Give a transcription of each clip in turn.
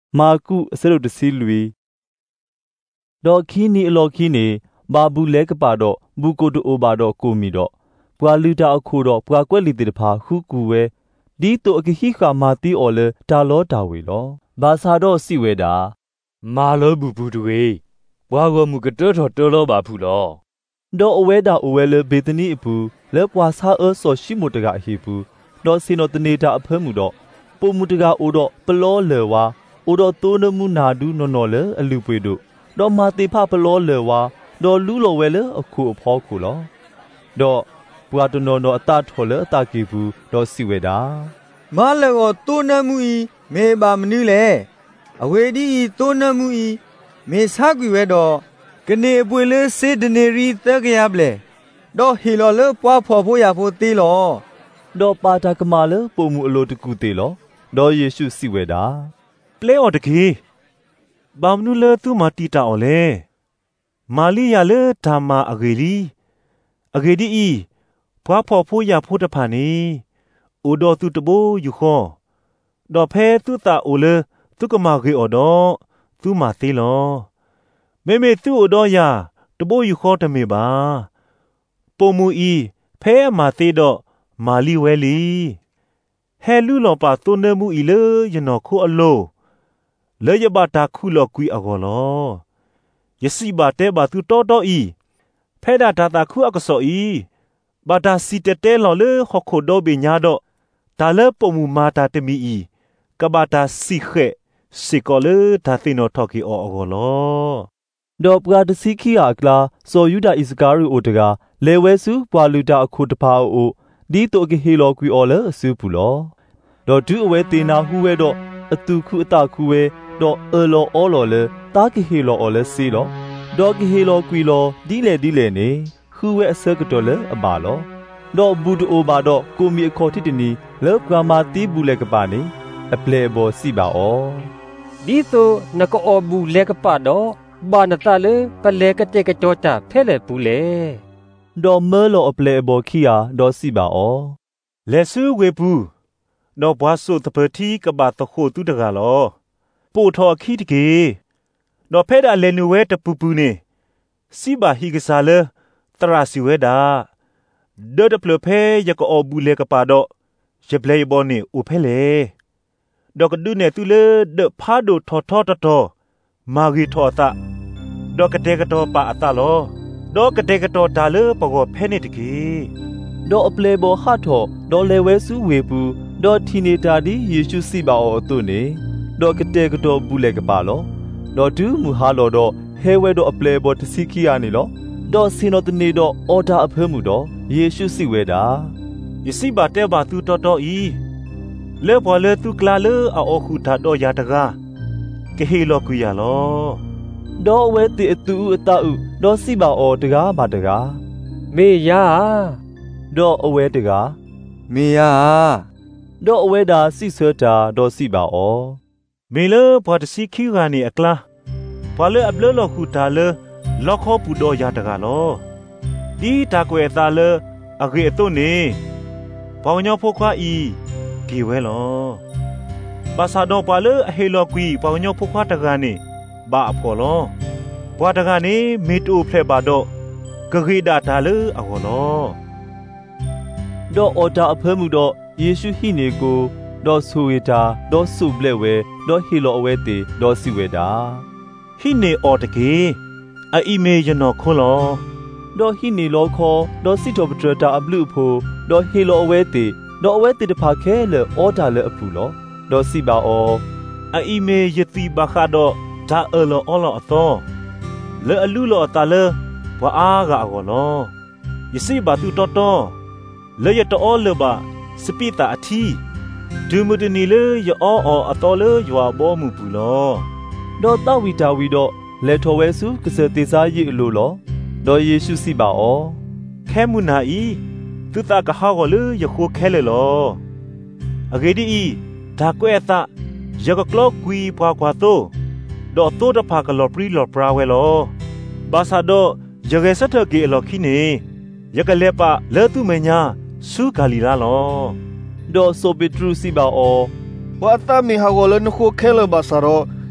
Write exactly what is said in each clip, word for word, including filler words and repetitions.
မာကုအစရုတ်တစီလူဒေါ်ခီနီအလော်ခီနေဘာဘူးလဲကပါတော့ဘူကိုတိုအိုဘာတော့ကိုမီတော့ပွာလူတာအခုတော့ပွာကွက်လီတေတဖာခုကူဝဲဒီတိုအကခိခါမာတီအော်လေတာလောတာဝေလောဘာသာတော့စီဝဲတာမာလောဘူးဘူးတွေဘွာကောမူကတော်တော်တော်လောပါဖူလောဒေါ်အဝဲတာအဝဲလေဘေတနီအပူလဲပွာဆာအောဆောရှိမတကအဟီပူဒေါ်စီနိုတနေတာအဖဲမှုတော့ပုံမူတကအိုတော့ပလောလေဝါအိုတော့တိုးနမှုနာဒူနော်နော်လေအလူပွေတို့ဒေါ်မာတေဖပလောလေဝါဒေါ်လူလောဝဲလေအခုအဖောခုလောဒေါ်ဘွာတနော်နော်အတာထော်လေအတာကေဘူးဒေါ်စီဝဲတာမာလေကိုတိုးနမှုဤမေပါမနူးလေအဝေဒီတိုးနမှုဤမေဆာကွေဝဲတော့ကနေအပွေလေစေဒနေရီတက်ကြရပလေဒေါ်ဟီလောလေပွားဖော်ဖို့ရဖို့တေးလောဒေါ်ပါတာကမာလေပုံမှုအလိုတကူတေးလောဒေါ်ယေရှုစီဝဲတာပလေအော်တကေဘာမနူလေသူမာတီတာအော်လေမာလီယာလေဓမ္မာအဂေလီအဂေဒီဤဖွာဖော်ဖို့ရဖို့တဖာနေအိုတော်သူတဘိုးယူခောဒေါ်ဖဲသူတာအိုလေသူကမာဂေအော်တော့သူမာသေးလောမေမေသူအိုတော်ယာတဘိုးယူခောတမေပါပုံမူဤဖဲမာသေးတော့မာလီဝဲလီဟဲလူလောပါတုန်နေမှုဤလေယနော်ခုအလိုလေယဘတာခုလောကွီအကောလောယစီဘာတဲဘာသူတော်တော်ဤဖဲဒါတာတာခုအကဆောဤဘာတာစီတတဲလောလေခခုဒိုဘညာတော့ဒါလေပုံမူမာတာတမီဤကဘာတာစီခဲစီကောလေဒါသိနောထော်ကီအောအကောလောဒေါ်ပရာတစီခီယာကလာစောယူဒာဣစကာရီအိုတကလေဝဲစုပွာလူတာအခုတဖာအိုဒီတိုကဟီလောကွီအော်လေအစူပူလောဒေါ်ဒူအဝဲတေနာဟူဝဲတော့အတူခုအတာခုဝဲတော့အလောအော်လောလေတာကဟီလောအော်လေစီလောဒေါ်ကဟီလောကွီလောဒီလေဒီလေနေဟူဝဲအစကတော်လေအပါလောဒေါ်ဘူဒအိုဘာတော့ကိုမီအခေါ်တိတနီလေဂရမာတီဘူးလေကပါနေအပလေဘောစီပါအောဒီတိုနကောဘူးလေကပါတော့ဘာနတာလေပလေကတဲ့ကကြောတာဖဲလေဘူးလေဒေါ်မဲလောအပလေဘောခီယာဒေါ်စီပါအောလက်ဆူဝေဘူးနော်ဘွားဆုတပတိကဘာတခိုတူတကလောပို့ထော်ခီတကေနော်ဖဲဒါလေနူဝဲတပူပူနေစီဘာဟီကစားလေတရာစီဝဲဒါဒေါ်တပလဖဲရကောဘူးလေကပါတော့ရပလေဘောနေဥဖဲလေဒေါ်ကဒုနေတူလေဒဖာဒိုထော်ထော်တော်မာဂီထော်တာဒေါ်ကတဲ့ကတော်ပါအတာလောဒေါ်ကတဲ့ကတော်ဒါလေပကောဖဲနေတကေဒေါ်အပလေဘောဟာထော်ဒေါ်လေဝဲစုဝေပူဒေါ်တီနေတာဒီယေရှုစီပါအောတုနေဒေါ်ကတဲ့ကတော်ဘူးလေကပါလောဒေါ်ဒူမူဟာလောတော့ဟဲဝဲတော့အပလေဘောတစီခီယာနေလောဒေါ်စင်တော်တနေတော့အော်ဒါအဖဲမှုတော့ယေရှုစီဝဲတာယစီပါတဲ့ဘာသူတော်တော်ဤလေဘောလေသူကလာလေအောခုတာတော့ယာတကားကဟေလောကွေရလောဒေါ်ဝဲတီအတူအတာဥဒေါ်စီပါအောတကားပါတကားမေယာဒေါ်အဝဲတကားမေယာဒေါ်အဝဲတာစီဆွတာဒေါ်စီပါအောမေလေဘာတစီခီဂာနီအကလာဘာလေအပလလောခုတာလေလောက်ခေါပူတော့ရတကလောဒီတာကွယ်သားလေအဂေအတုနေဘောင်ညောဖို့ခွာဤဒီဝဲလောဘာသာတော့ပါလေအဟေလောကွီဘောင်ညောဖို့ခွာတကနေဘာအဖော်လောဘွာတကနေမေတူဖလက်ပါတော့ဂဂေဒါတာလေအကောလောဒေါ်အော်တာအဖဲမှုတော့ယေရှုဟိနေကိုဒေါ်ဆူဝေတာဒေါ်ဆူပလက်ဝဲဒေါ်ဟီလောအဝဲတေဒေါ်စီဝဲတာဟိနေအော်တကေအအီမေယနောခွန်လောဒေါ်ဟိနေလောခေါ်ဒေါ်စီတိုပထရတာအဘလူဖိုဒေါ်ဟီလောအဝဲတေဒေါ်အဝဲတေတဖာခဲလေအော်တာလေအဖူလောဒေါ်စီပါအောအအီမေယတိဘခါတော့ဒါအလောအော်လောအသောလေအလူလောတာလေဘွာအားကအကောလောယစီဘာသူတော်တော်လေရတော်လေဘာစပိတာအထီဒူမဒနီလေယောအောအတော်လေယွာဘောမှုဘူးလောဒေါ်တဝီတာဝီတော့လေထော်ဝဲစုကစတေစာရီအလိုလောဒေါ်ယေရှုစီပါအောခဲမှုနာဤသူတာကဟာကိုလေယခိုခဲလေလောအဂေဒီဤဒါကွဲ့တာယကကလောကွီပွားကွာတော့ဒေါ်တိုတဖာကလောပရီလောပရာဝဲလောဘာသာတော့ယကေစထကေလောခိနေယကလက်ပါလဲသူမညာစုဂါလီလာလောဒေါ်ဆိုပီထရူစီပါအောဝါတာမီဟာကိုလနခုခဲလဘာစာရော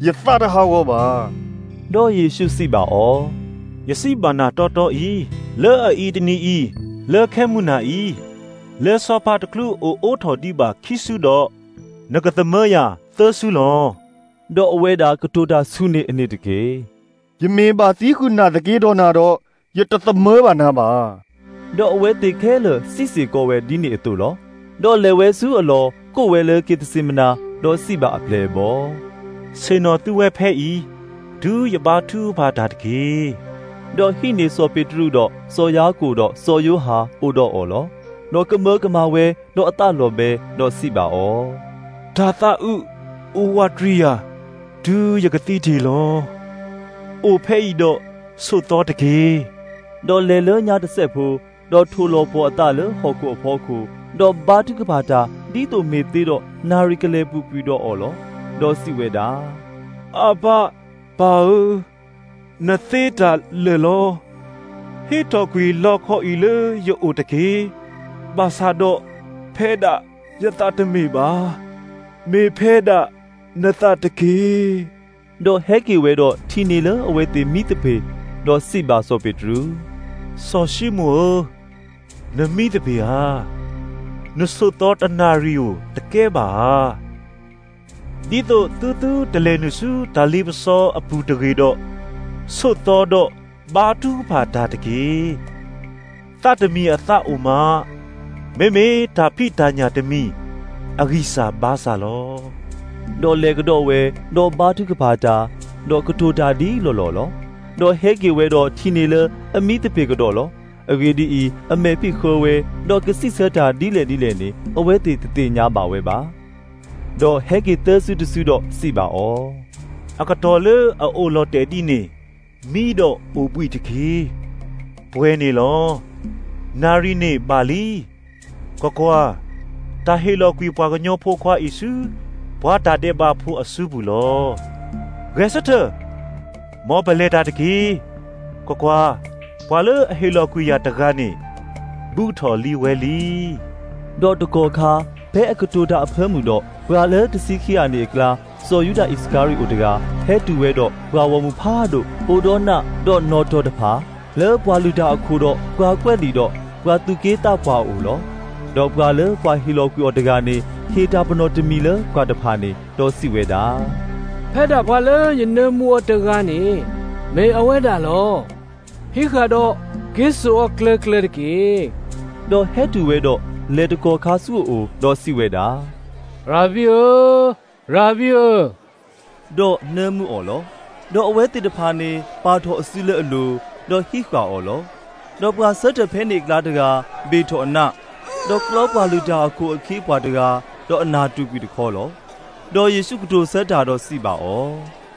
ยตาดะฮาวบ่าดอเยซูสิบาอ๋อยสิบานาตอตออีเลออีตนีอีเลอแค่มุนาอีเลอซอปาตคลูโอโอทอดีบาคิสุดอนกตะเมยาเตสุลอดอเวดากตูดาสุเนอเนตเกยเมบาสีคุณนาตะเกดอนาดอยตตะเมบานาบาดอเวติแค่เลสิสิโกเวดินีอตุลอดอเลเวซูอลอโกเวเลกิตสิมนาดอสิบาอเพลบอเซนอตุเวแพอีดูยบาทูบาดาตเกดอฮินีโซเปตรูดอโซยากูดอโซยูฮาโอดออลอดอกเมกมาเวดออตาลอเบดอสิบาอดาตาอุโอวาตริยาดูยกติทีลอโอเพอีดอสุตอตเกดอเลเลญาตเซฟูดอทูโลโปอตาเลฮอกูอพอคูดอบาตุกบาตาดีโตเมติดอนาริกเลปุปีดออลอดอสิเวดาอาบาบานาเตตาเลโลเฮตอกวีลอคออีเลยโอตเกบาซาโดเพดายตาตเมบาเมเพดานตาตเกดอเฮกิเวดอทีนีเลอเวติมิตเปดอสิบาโซเปตรูซอชิโมนมิตเปฮานสุตอตนาริโอตะเกบาดิโตตูตูตะเลนุสุตาลิบซออปูตเกดอสุตอดบาทูพาดาตะเกตาตมีอตาอุมาเมเมตาพิตาญาตมีอกิสาบาซาโลดอเลกดอเวดอบาทุกบาตาดอกตูดาดีโลโลโลดอเฮกิเวดอทีนีเลอมิตเปกดอโลอเกดีอีอเมพิโคเวดอกสิเซตาดีเลดีเลนีอเวติตติญาบาเวบาดอเฮกิเตสุตสุดอสิบาออากาตอเลอโอโลเตดีนีมีดอโอบุยตะเกปวยนีลอนารีเนบาลีกอกวาตาเฮโลกุยปวากญอโพควาอิสุบวาตาเดบาพูอสุบุลอเกสเตมอเปเลตาตะเกกอกวาปวาเลเฮโลกุยาตะกานีบูทอลีเวลีดอตโกคาเบอกตูดาอเพมุดอบราเลตสิคิอานีกลาโซยูดาอิสการิโอตกาเฮตูเวดอบราวมุพาโดโอโดนาดอนอโตตพาเลบวาลูดาอคูดอกวาแควลีดอกวาตุเกตาปวาอูลอดอกวาเลปวาฮิโลกุอตกานีเฮตาปโนตมีเลกวาตพานีดอสิเวดาเพดาพาเลยเนมัวตกานีเมอเวดาโลฮิคาโดกิสโอเคลเคลเกดอเฮตูเวดอเลตโกคาสุโอดอสิเวดาราบิโอราบิโอดอเนมุออลอดออเวติตพานีปาทออสิเลอโลดอฮิควาออลอดอกวาเซตเพนิกลาตกาเบทออนะดอกลอบวาลูดาอคูอคีปวาตกาดออนาตุปีตขอลอดอเยซูกโตเซตาดอสิบาออ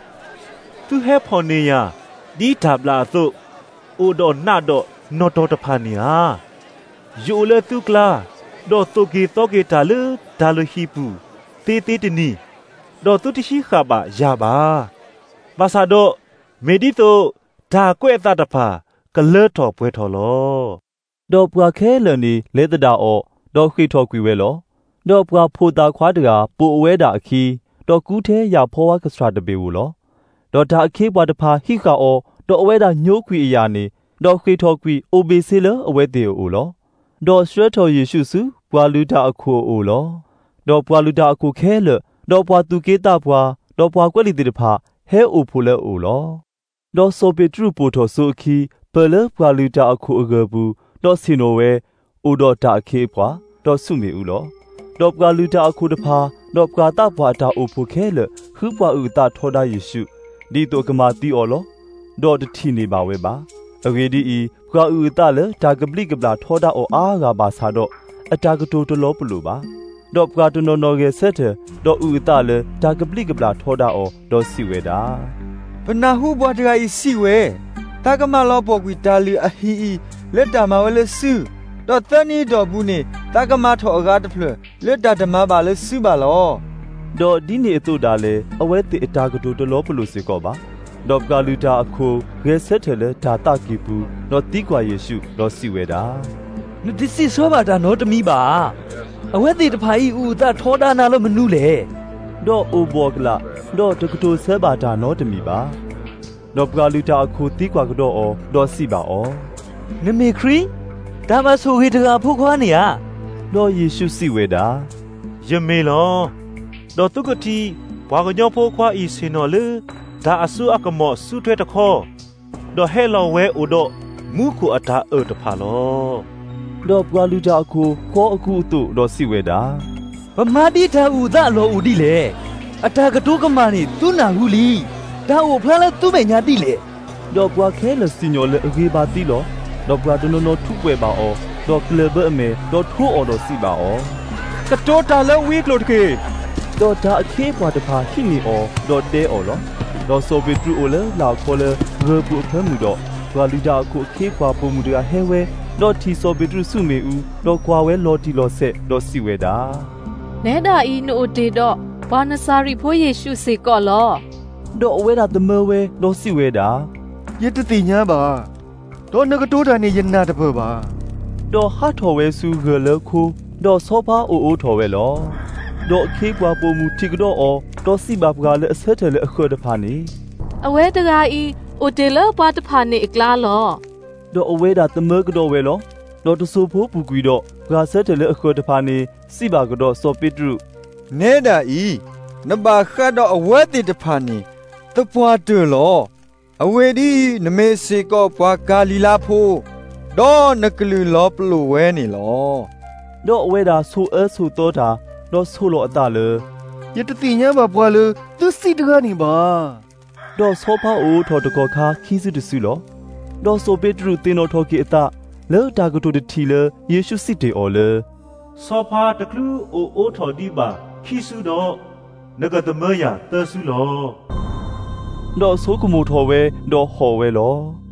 tu he phoneya di tabla so o do na do no do ta phania yo le tu kla do to ki to ki ta lu da lu hi pu te te tini do tu ti shi kha ba ya ba ba sa do me di to da kwe ta ta pha ka le tho pwe tho lo ดอกปลาแค่เลนีเลตดาออดอกขีทอกวีเวลอดอกปลาโพตาควาตกาปูอเวดาอคีดอกกูเทยาพอวากสตราตเบวูลอดอกดาอคีบวาตพาฮิกาออดอกอเวดาโญควีอยานีดอกขีทอกวีโอเบซิเลอเวเตโอลอดอกสเตรทอเยซูสุปวาลูดาอคูโอลอดอกปวาลูดาอคูแค่เลดอกปวาตุเกตาปวาดอกปวากวลิติตพาเฮโอพูเลโอลอดอกโซเปตรูปูทอโซคีเปเลปวาลูดาอคูอเกบูดอกซิโนเวอูดอตาเคปวาดอกสุเมอูลอดอกปวาลูดาอคูตพาดอกปวาตาปวาตาโอพูแค่เลฮึปวาอูตาทอดาเยซูดีโตกมาตีออลอดอกทีนีบาเวบาอเวดีอีปวาอูตาเลตากบลิกบลาทอดาโออากาบาซาดออตากโตโตลอปลูบาดอกปวาตโนโนเกเซเตดอกอูตาเลตากบลิกบลาทอดาโอดอกสิเวดาปนาหูบวดกาอิสิเวตากมาลอปอกวิตาลีอฮีอีเลตามาเวลซูดอตนีดอบุนีตากมาทออากาตเพลเลตาดมาบาเลซูบาลอดอดินีอตุดาเลอเวติอตากโตโตลอปลูสิกอบาดอกกาลูตาอโคเกเซเทเลตาตากีปูดอติกวาเยซูดอสิเวดานดิสิซอบาดาโนตมีบาอเวติตพาอีอูตาทอดานาลมนูเลดอโอบอกลาดอตะกโตเซบาดานอตมีบาดอปกาลูตาอคูตีกว่ากดออดอสิบาออนเมครีดามาโซเฮตกาผู้ควาเนี่ยดอเยซูสิเวดายะเมลอดอตุกตีบวากญอผู้ควาอีเซนอเลดาอสุอักมอสุเทตะคอดอเฮลอเวอุดอมูคูอัตาเอตะพาลอดอปกาลูตาอคูขออคูตุดอสิเวดาบมาดิทาอูดาลออูดิเลအတာကတိုးကမာနေသူနာဟုလီဒါအိုဖလားလဲသူ့ပဲညာတိလေတော့ကွာခဲလစညောလေအကေပါတိလောတော့ကွာတနနောထုပွဲပါအောတော့ကလဘအမေတော့ထိုးအော်တော့စီပါအောကတိုးတာလဲဝီကလို့တကေတော့ဒါအခေပွားတဖာခိမီအောတော့တဲအော်လောတော့ဆိုပီထရူအိုလေလာခေါ်လေရပူဖဲမှုတော့ကွာလူတာအခုအခေပွားပုံမှုတကဟဲဝဲတော့ထီဆိုပီထရူစုမေဦးတော့ကွာဝဲလော်တီလော်ဆက်တော့စီဝဲတာနဲဒါအီနိုတေတော့ဘာနစာရီဖိုးယေရှုစေကောလောတော့အဝဲတာတမဲဝဲတော့စီဝဲတာယတတိညာပါတော့နကတိုးတာနေယနာတပပါတော့ဟာထော်ဝဲစုဂလခုတော့စောဖာအိုအိုထော်ဝဲလောတော့ခေးကွာပုံမူတိကတော့အော်တော့စီဘာပကလည်းအဆက်တယ်လေအခုတဖာနေအဝဲတကာဤအိုတေလပါတဖာနေအကလာလောတော့အဝဲတာတမဲကတော့ဝဲလောတော့တဆူဖို့ပူကွီတော့ပကဆက်တယ်လေအခုတဖာနေစီဘာကတော့စောပစ်တူနဲဒါဤနဘာခတ်တော့အဝဲတိတဖာနေတပွားတွလောအဝေဒီနမေစေကောပွားဂါလီလာဖိုးဒေါ်နကလူလောပလိုဝဲနေလောတော့အဝဲတာဆူအဲဆူတော့တာတော့ဆူလောအတလေယတတိညာပါပွားလေသူစီတကနေပါတော့ဆောဖာအိုထော်တကောခါခီးစုတဆူလောတော့ဆိုပေတရုတင်တော်ထော်ကီအတလဲတာကတိုတထီလေယေရှုစစ်တေအော်လေစောဖာတကလူအိုအိုထော်ဒီပါခိစုတော့နဂတမယတဆူလောတော့ဆိုကမူထော်ဝဲတော့ဟော်ဝဲလော